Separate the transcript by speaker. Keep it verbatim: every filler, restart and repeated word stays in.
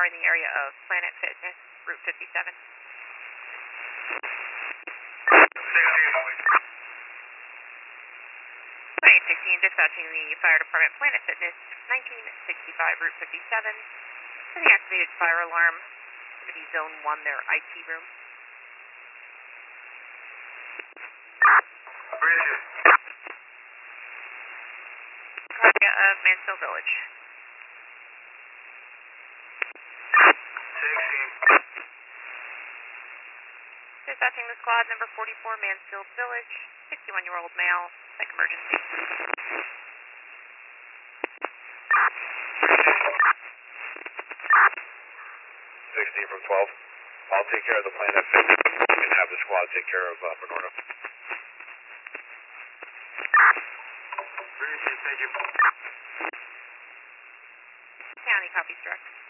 Speaker 1: are in the area of Planet Fitness, Route fifty-seven. twenty-eight sixteen, dispatching the fire department, Planet Fitness, nineteen sixty-five, Route fifty-seven. For the activated fire alarm, it's going to be Zone one, their I T room. Area of Mansfield Village. Dispatching the squad, number forty-four, Mansfield Village, sixty-one-year-old male, psych emergency.
Speaker 2: sixteen from twelve. I'll take care of the Planet Fitness and have the squad take care of uh, Bernardo.
Speaker 3: Thank you.
Speaker 1: County copies direct.